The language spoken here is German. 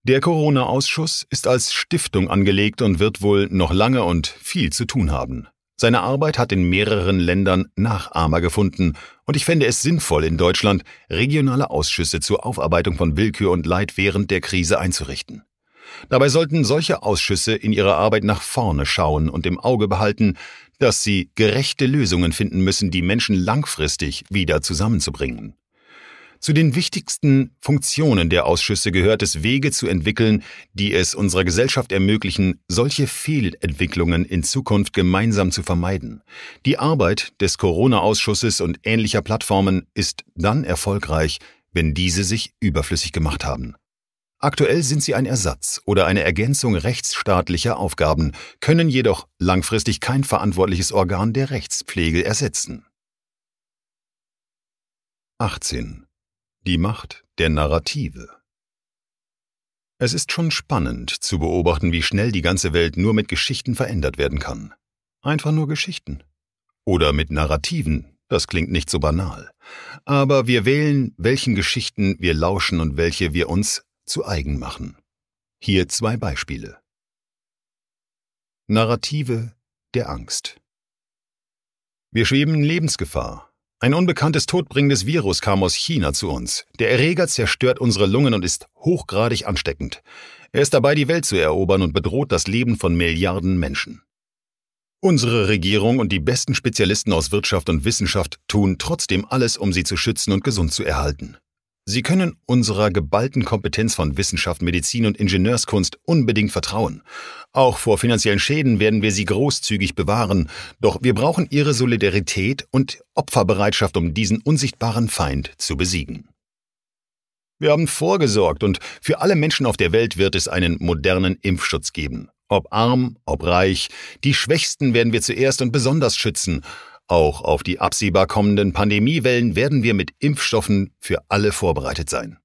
Der Corona-Ausschuss ist als Stiftung angelegt und wird wohl noch lange und viel zu tun haben. Seine Arbeit hat in mehreren Ländern Nachahmer gefunden und ich fände es sinnvoll, in Deutschland regionale Ausschüsse zur Aufarbeitung von Willkür und Leid während der Krise einzurichten. Dabei sollten solche Ausschüsse in ihrer Arbeit nach vorne schauen und im Auge behalten, dass sie gerechte Lösungen finden müssen, die Menschen langfristig wieder zusammenzubringen. Zu den wichtigsten Funktionen der Ausschüsse gehört es, Wege zu entwickeln, die es unserer Gesellschaft ermöglichen, solche Fehlentwicklungen in Zukunft gemeinsam zu vermeiden. Die Arbeit des Corona-Ausschusses und ähnlicher Plattformen ist dann erfolgreich, wenn diese sich überflüssig gemacht haben. Aktuell sind sie ein Ersatz oder eine Ergänzung rechtsstaatlicher Aufgaben, können jedoch langfristig kein verantwortliches Organ der Rechtspflege ersetzen. 18. Die Macht der Narrative. Es ist schon spannend zu beobachten, wie schnell die ganze Welt nur mit Geschichten verändert werden kann. Einfach nur Geschichten. Oder mit Narrativen, das klingt nicht so banal. Aber wir wählen, welchen Geschichten wir lauschen und welche wir uns zu eigen machen. Hier 2 Beispiele. Narrative der Angst. Wir schweben in Lebensgefahr. Ein unbekanntes todbringendes Virus kam aus China zu uns. Der Erreger zerstört unsere Lungen und ist hochgradig ansteckend. Er ist dabei, die Welt zu erobern und bedroht das Leben von Milliarden Menschen. Unsere Regierung und die besten Spezialisten aus Wirtschaft und Wissenschaft tun trotzdem alles, um sie zu schützen und gesund zu erhalten. Sie können unserer geballten Kompetenz von Wissenschaft, Medizin und Ingenieurskunst unbedingt vertrauen. Auch vor finanziellen Schäden werden wir sie großzügig bewahren, doch wir brauchen ihre Solidarität und Opferbereitschaft, um diesen unsichtbaren Feind zu besiegen. Wir haben vorgesorgt und für alle Menschen auf der Welt wird es einen modernen Impfschutz geben. Ob arm, ob reich, die Schwächsten werden wir zuerst und besonders schützen. Auch auf die absehbar kommenden Pandemiewellen werden wir mit Impfstoffen für alle vorbereitet sein.